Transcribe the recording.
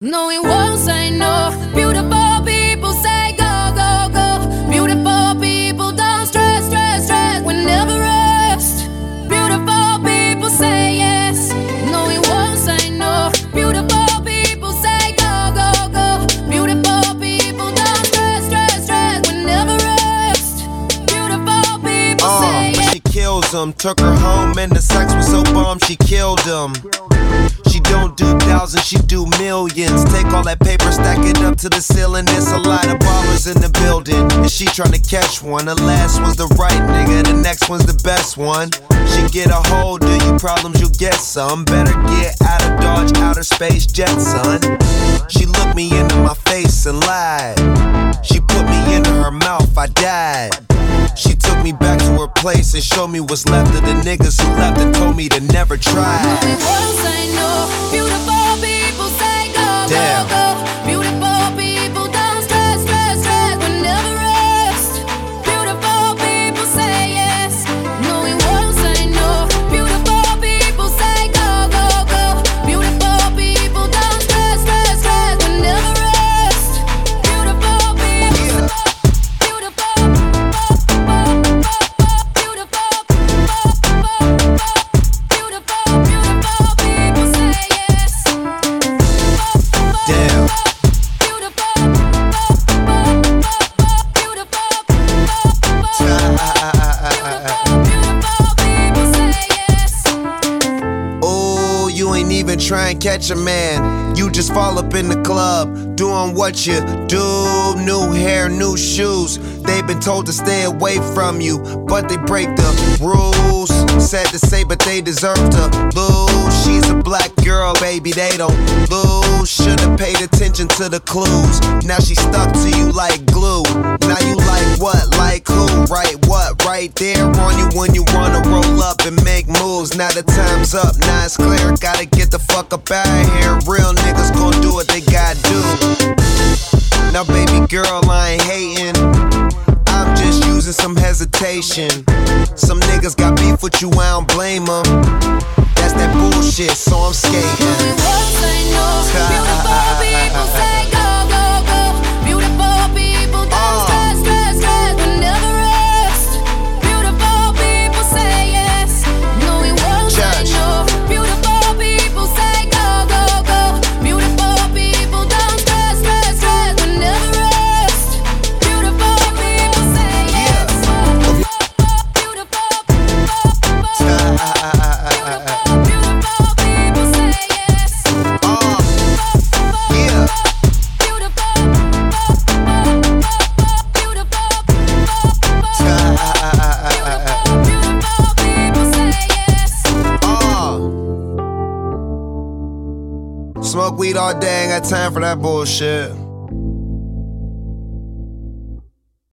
No, he won't say no. Beautiful people say go, go, go. Beautiful people don't stress, stress, stress. We never rest. Beautiful people say yes. No, he won't say no. Beautiful people say go, go, go. Beautiful people don't stress, stress, stress. We never rest. Beautiful people say yes. She kills him, took her home and the sex was so bomb she killed him. She don't do thousands, she do millions. Take all that paper, stack it up to the ceiling. There's a lot of ballers in the building, and she tryna catch one. The last one's the right nigga, the next one's the best one. She get a hold of you problems, you'll get some. Better get out of Dodge, outer space jet, son. She looked me into my face and lied. She put me into her mouth, I died. She took me back to her place and showed me what's left of the niggas who left and told me to never try. No, we won't say no. Beautiful people say go, Damn. go, go. Beautiful people don't stress, stress, stress. We never rest. Beautiful people say yes. No, we won't say no. Beautiful people say go, go, go. Beautiful people don't stress, stress, stress. We never rest. Beautiful people say even try and catch a man. You just fall up in the club, doing what you do. New hair, new shoes. They've been told to stay away from you, but they break the rules. Sad to say, but they deserve to lose. She's a black girl, baby, they don't lose. Should've paid attention to the clues. Now she stuck to you like glue. Now you like what, like who? Right what, right there on you when you wanna roll up and make moves. Now the time's up, now it's clear, gotta get the fuck up out of here. Real niggas gon' do what they gotta do. Now baby girl, I ain't hating, I'm just using some hesitation. Some niggas got beef with you, I don't blame them. That's that bullshit, so I'm skating. we won't say no. Beautiful people say go, go, go. Beautiful people don't stress, stress, stress. We never rest. Beautiful people say yes. No, we won't say no. Beautiful people say go, go, go. Beautiful people don't stress, stress, stress. We never rest. Beautiful people say yes. Beautiful people say yes. Smoke weed all day, ain't got time for that bullshit.